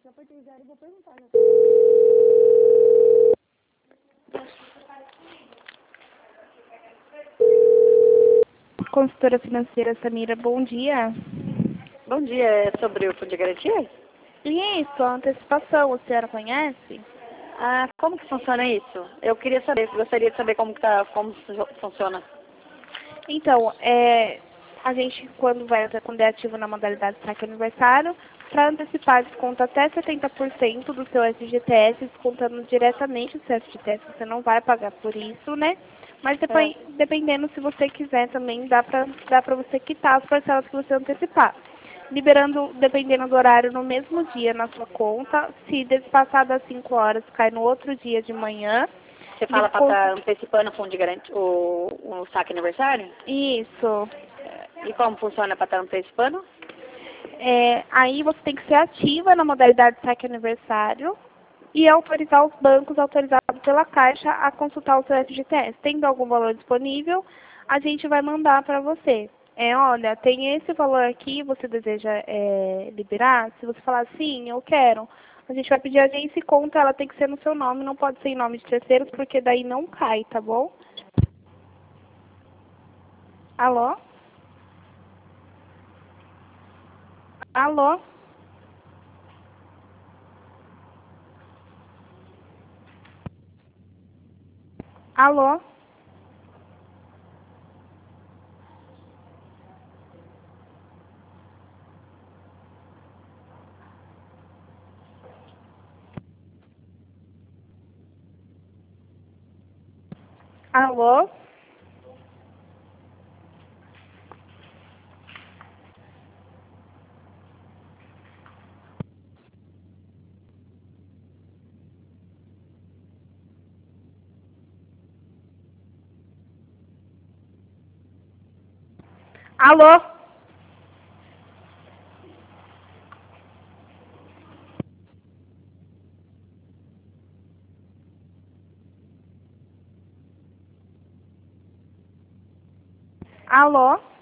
Já apertei zero e vou perguntar. Já. Consultora financeira Samira, bom dia. Bom dia, é sobre o fundo de garantia? Isso, a antecipação, a senhora conhece? Ah, como que funciona isso? Eu queria saber, gostaria de saber como funciona. Então, a gente, quando é ativo na modalidade saque aniversário, para antecipar, desconta até 70% do seu FGTS, descontando diretamente o seu FGTS, você não vai pagar por isso, né? Mas É. depois, dependendo, se você quiser também, dá para você quitar as parcelas que você antecipar. Liberando, dependendo do horário, no mesmo dia na sua conta. Se passar das 5 horas, cai no outro dia de manhã. Você fala para estar antecipando o fundo de garantia, o saque aniversário? Isso. E como funciona para estar antecipando? Aí você tem que ser ativa na modalidade saque aniversário e autorizar os bancos autorizados pela Caixa a consultar o seu FGTS. Tendo algum valor disponível, a gente vai mandar para você. Olha, tem esse valor aqui, você deseja liberar? Se você falar sim, eu quero, a gente vai pedir a agência e conta, ela tem que ser no seu nome, não pode ser em nome de terceiros, porque daí não cai, tá bom? Alô? Alô? Alô? Alô? Alô? Alô?